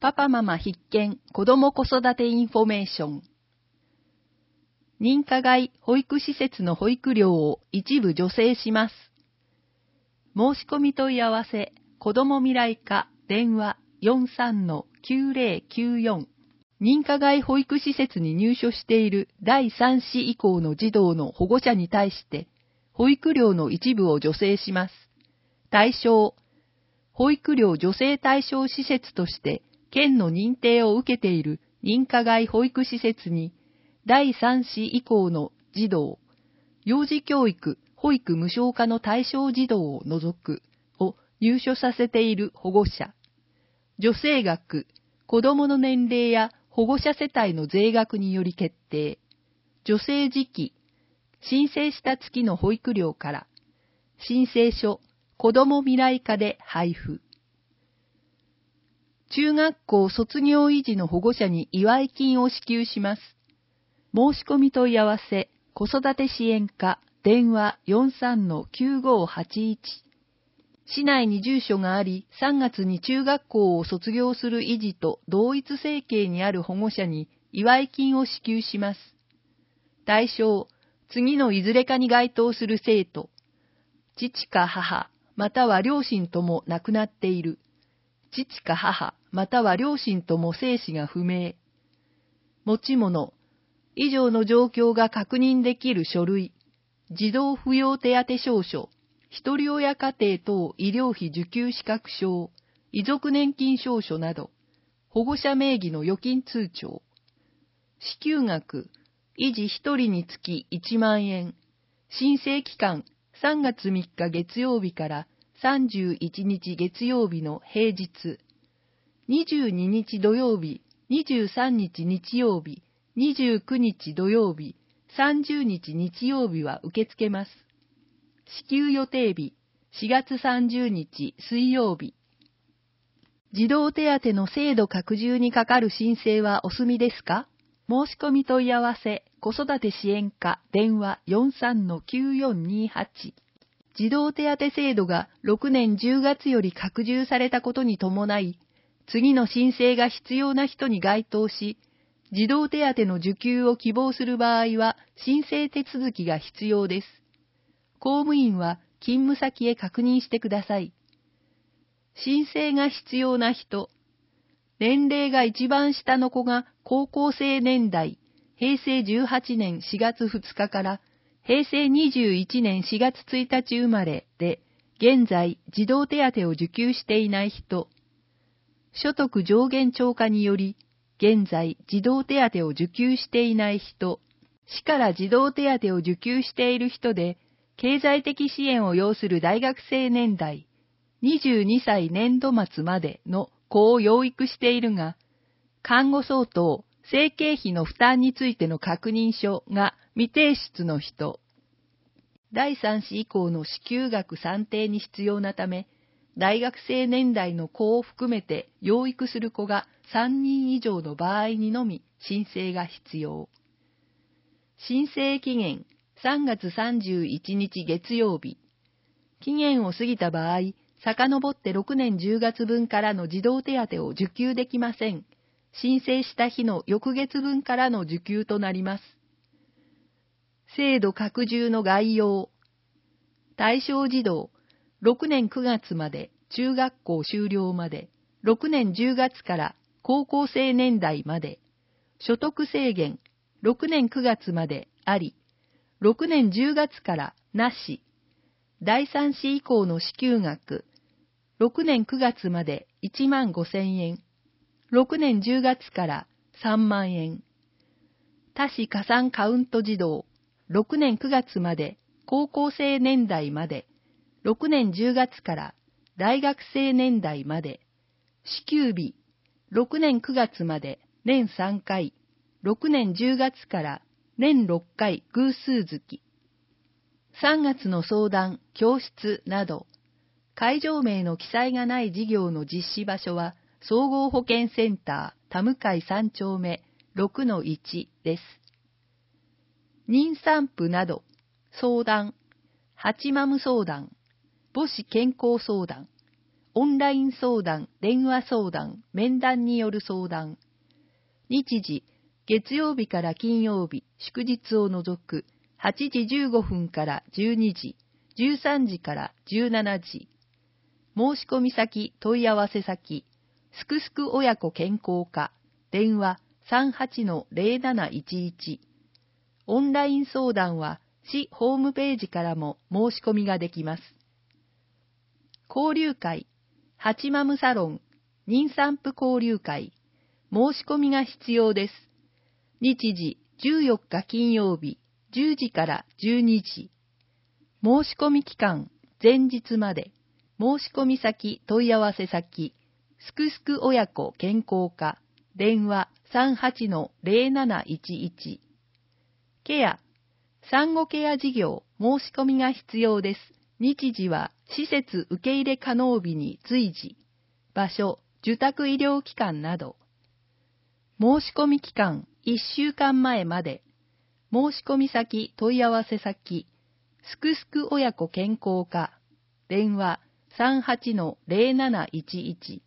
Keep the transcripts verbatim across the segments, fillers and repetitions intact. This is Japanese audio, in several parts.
パパママ必見子ども子育てインフォメーション。認可外保育施設の保育料を一部助成します。申し込み問い合わせ、子ども未来課電話 よんさんのきゅうぜろきゅうよん。認可外保育施設に入所しているだいさん子以降の児童の保護者に対して、保育料の一部を助成します。対象、保育料助成対象施設として、県の認定を受けている認可外保育施設に、だいさん子以降の児童、幼児教育、保育無償化の対象児童を除く、を入所させている保護者。助成額、子供の年齢や保護者世帯の税額により決定。助成時期、申請した月の保育料から、申請書、子供未来課で配布。中学校卒業維持の保護者に祝い金を支給します。申し込み問い合わせ、子育て支援課、電話 よんさんのきゅうごはちいち。市内に住所があり、さんがつに中学校を卒業する維持と同一生計にある保護者に祝い金を支給します。対象、次のいずれかに該当する生徒、父か母、または両親とも亡くなっている。父か母、または両親とも生死が不明。持ち物、以上の状況が確認できる書類、児童扶養手当証書、一人親家庭等医療費受給資格証、遺族年金証書など、保護者名義の預金通帳。支給額、維持一人につきいちまんえん。申請期間、さんがつみっか月曜日からさんじゅういちにち月曜日の平日。にじゅうににち土曜日、にじゅうさんにち日曜日、にじゅうくにち土曜日、さんじゅうにち日曜日は受け付けます。支給予定日、しがつさんじゅうにち水曜日。児童手当の制度拡充にかかる申請はお済みですか？申し込み問い合わせ、子育て支援課電話 よんさんのきゅうよんにはち。児童手当制度がろくねんじゅうがつより拡充されたことに伴い、次の申請が必要な人に該当し、児童手当の受給を希望する場合は申請手続きが必要です。公務員は勤務先へ確認してください。申請が必要な人、年齢が一番下の子が高校生年代、へいせいじゅうはちねんしがつふつかからへいせいにじゅういちねんしがつついたち生まれで、現在児童手当を受給していない人、所得上限超過により、現在児童手当を受給していない人、市から児童手当を受給している人で、経済的支援を要する大学生年代、にじゅうにさい年度末までの子を養育しているが、看護相当、生計費の負担についての確認書が未提出の人、だいさん子以降の支給額算定に必要なため、大学生年代の子を含めて養育する子がさんにん以上の場合にのみ申請が必要。申請期限さんがつさんじゅういちにち月曜日。期限を過ぎた場合、遡ってろくねんじゅうがつぶんからの児童手当を受給できません。申請した日の翌月分からの受給となります。制度拡充の概要。対象児童、ろくねんくがつまで中学校修了まで、ろくねんじゅうがつから高校生年代まで、所得制限、ろくねんくがつまであり、ろくねんじゅうがつからなし、だいさん子以降の支給額、ろくねんくがつまでいちまんごせんえん、ろくねんじゅうがつからさんまんえん。多子加算カウント児童、ろくねんくがつまで高校生年代まで、ろくねんじゅうがつから大学生年代まで、支給日、ろくねんくがつまで年さんかい、ろくねんじゅうがつから年ろっかい偶数月。さんがつの相談、教室など、会場名の記載がない事業の実施場所は、総合保健センター、田向さんちょうめ ろくのいち です。妊産婦など、相談、ハチマム相談、母子健康相談、 オンライン相談、電話相談、面談による相談。日時、月曜日から金曜日、祝日を除く、はちじじゅうごふんからじゅうにじ、じゅうさんじからじゅうしちじ。申し込み先、問い合わせ先、すくすく親子健康課、電話 さんはちのゼロなないちいち。オンライン相談は、市ホームページからも申し込みができます。交流会、ハチマムサロン、妊産婦交流会、申し込みが必要です。日時、じゅうよっか金曜日、じゅうじからじゅうにじ。申し込み期間、前日まで。申し込み先、問い合わせ先、すくすく親子健康課、電話 さんはちのゼロなないちいち。ケア、産後ケア事業、申し込みが必要です。日時は、施設受け入れ可能日に随時。場所、受託医療機関など。申し込み期間、いっしゅうかんまえまで。申し込み先、問い合わせ先、すくすく親子健康課、電話 さんはちのゼロなないちいち。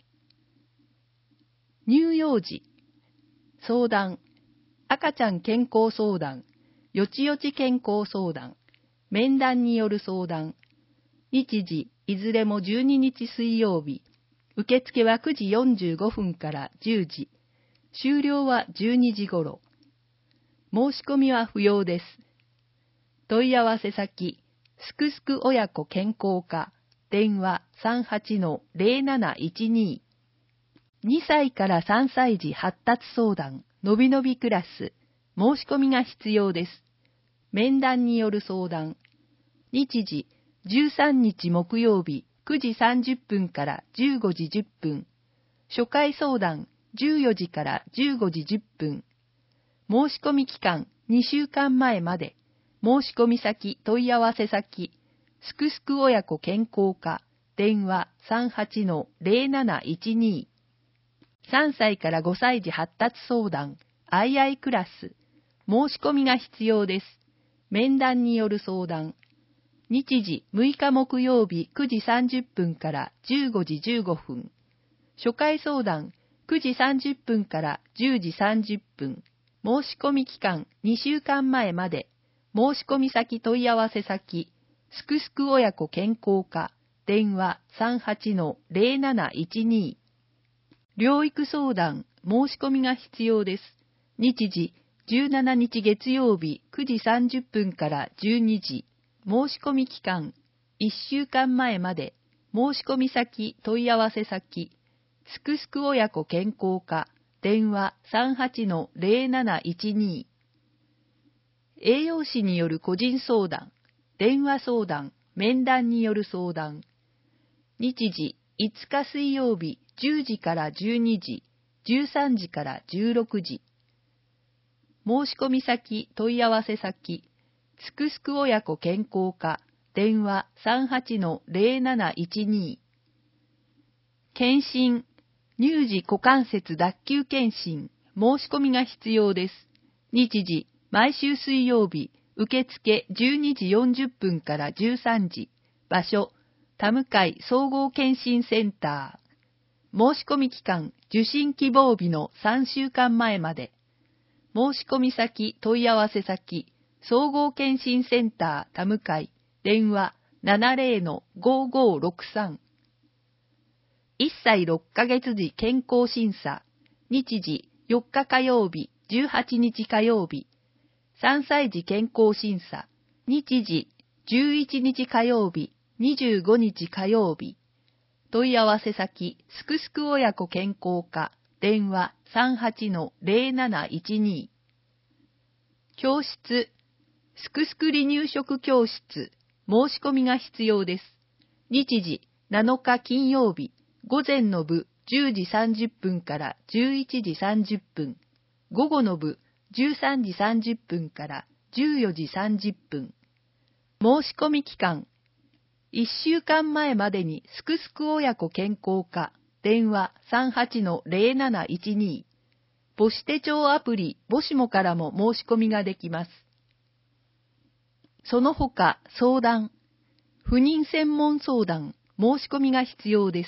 乳幼児、相談、赤ちゃん健康相談、よちよち健康相談、面談による相談。日時、いずれもじゅうににち水曜日。受付はくじよんじゅうごふんからじゅうじ。終了はじゅうにじごろ。申し込みは不要です。問い合わせ先、すくすく親子健康課、電話 さんはちのゼロなないちに。にさいからさんさい児発達相談、のびのびクラス、申し込みが必要です。面談による相談。日時、じゅうさんにち木曜日、くじさんじゅっぷんからじゅうごじじゅっぷん。初回相談、じゅうよじからじゅうごじじゅっぷん。申し込み期間、にしゅうかんまえまで。申し込み先、問い合わせ先、すくすく親子健康課、電話 さんはちのゼロなないちに。さんさいからごさい児発達相談、アイアイクラス、申し込みが必要です。面談による相談。日時、むいか木曜日くじさんじゅっぷんからじゅうごじじゅうごふん。初回相談、くじさんじゅっぷんからじゅうじさんじゅっぷん。申し込み期間、にしゅうかんまえまで。申し込み先問い合わせ先、すくすく親子健康課、電話 さんはちのゼロなないちに。療育相談、申し込みが必要です。日時、じゅうしちにち月曜日くじさんじゅっぷんからじゅうにじ。申し込み期間、いっしゅうかんまえまで。申し込み先、問い合わせ先、すくすく親子健康課、電話 さんはちのゼロなないちに。栄養士による個人相談、電話相談、面談による相談。日時、いつか水曜日じゅうじからじゅうにじ、じゅうさんじからじゅうろくじ。申し込み先、問い合わせ先、すくすく親子健康課、電話 さんはちのゼロなないちに。検診、乳児股関節脱臼検診、申し込みが必要です。日時、毎週水曜日、受付じゅうにじよんじゅっぷんからじゅうさんじ。場所、田向総合検診センター。申し込み期間、受診希望日のさんしゅうかんまえまで。申し込み先、問い合わせ先、総合検診センター田向電話 ななゼロのごごろくさん。いっさいろっかげつ時健康審査。日時、よっか火曜日、じゅうはちにち火曜日。さんさい児健康審査。日時、じゅういちにち火曜日、にじゅうごにち火曜日。問い合わせ先、すくすく親子健康課、電話 さんはちのゼロなないちに。教室、すくすく離乳食教室、申し込みが必要です。日時、なのか金曜日、午前の部じゅうじさんじゅっぷんからじゅういちじさんじゅっぷん、午後の部じゅうさんじさんじゅっぷんからじゅうよじさんじゅっぷん。申し込み期間、いっしゅうかんまえまでにすくすく親子健康課、電話 さんはちのゼロなないちに。母子手帳アプリ母子もからも申し込みができます。その他、相談、不妊専門相談、申し込みが必要です。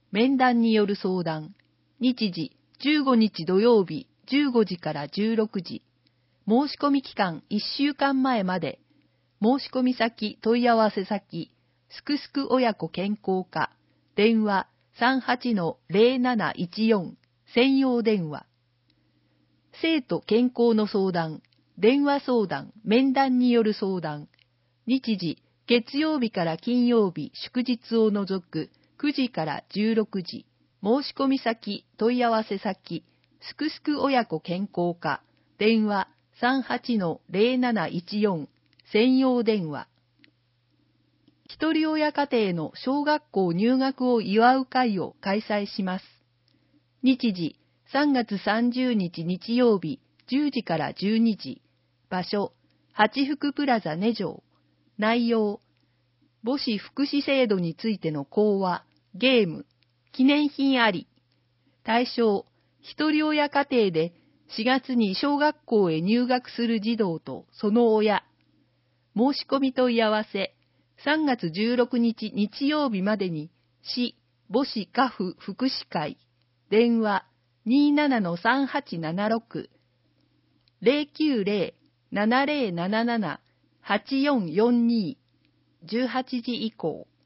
面談による相談。日時、じゅうごにち土曜日、じゅうごじからじゅうろくじ。申し込み期間いっしゅうかんまえまで。申し込み先、問い合わせ先、すくすく親子健康課。電話 さんはちのゼロなないちよん 専用電話。生徒健康の相談、電話相談、面談による相談。日時、月曜日から金曜日、祝日を除くくじからじゅうろくじ。申し込み先、問い合わせ先、すくすく親子健康課。電話 さんはちのゼロなないちよん 専用電話。ひとり親家庭の小学校入学を祝う会を開催します。日時、さんがつさんじゅうにち日曜日、じゅうじからじゅうにじ。場所、八福プラザ根城。内容、母子福祉制度についての講話、ゲーム、記念品あり。対象、ひとり親家庭でしがつに小学校へ入学する児童とその親。申し込み問い合わせ、さんがつじゅうろくにち日曜日までに、市母子家父福祉会。電話 にーななのさんはちななろく ゼロきゅうゼロ ななゼロななな はちよんよんに じゅうはちじ以降。